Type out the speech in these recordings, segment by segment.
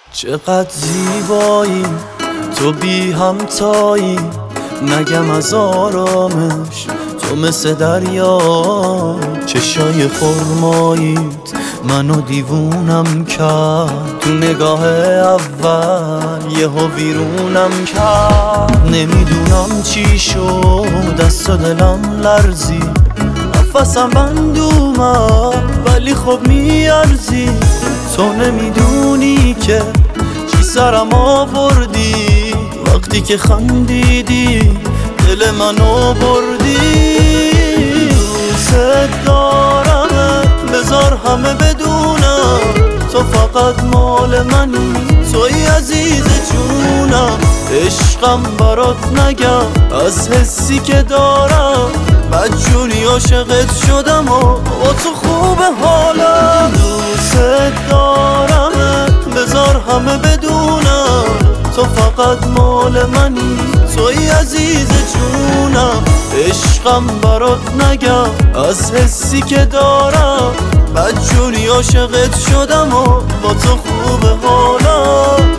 چقدر زیبایی تو بی همتایی، نگم از آرامش تو مثل دریا. چشای خرماییت منو دیوونم کرد، تو نگاه اول یهو ویرونم کرد. نمیدونم چی شد، دست و دلم لرزی، نفسم بند اومد ولی خب میارزی. تو نمیدونی که چی سرم آوردی، وقتی که خندیدی دل منو بردی. دوست دارمت بذار همه بدونم، تو فقط مال منی، توی عزیز جونم. عشقم برات نگم از حسی که دارم، بدجوری عاشقت شدم و با تو خوبه حالم. دوست دارمت بذار همه بدونم، تو فقط مال منی، توی عزیز جونم. عشقم برات نگم از حسی که دارم، بدجوری عاشقت شدم و با تو خوبه حالم.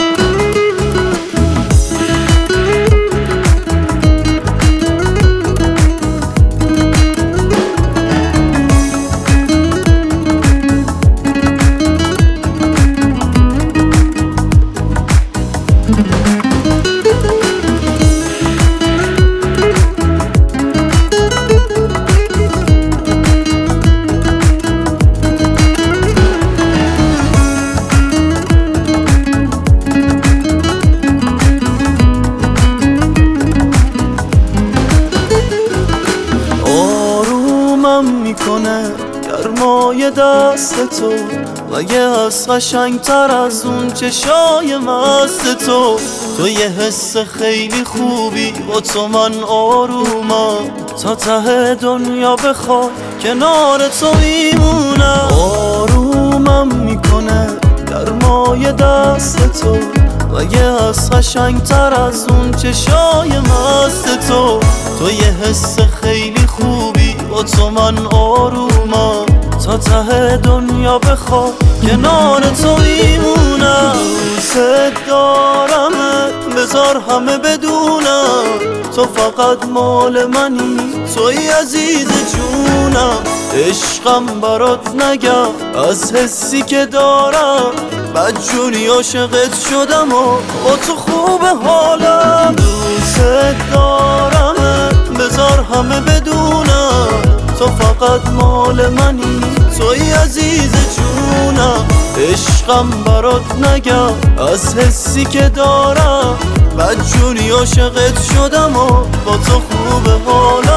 میکنه گرمای دست تو، مگه از قشنگتر از اون چشای مست تو. تو یه حس خیلی خوبی، با تو من آرومم، تا ته دنیا بخوای کنار تو میمونم. آرومم میکنه گرمای دست تو، مگه از قشنگتر از اون چشای مست تو. تو یه حس خیلی خوبی، با تو من آرومم، تا ته دنیا بخوای کنار تو میمونم. دوست دارمت بذار همه بدونم، تو فقط مال منی، توی عزیز جونم. عشقم برات نگم از حسی که دارم، بدجوری عاشقت شدم و با تو خوبه حالم. دوست دارمت بذار همه بدونم، تو فقط مال منی، توی عزیز جونم. عشقم برات نگم از حسی که دارم، بدجوری عاشقت شدم و با تو خوبه حالم.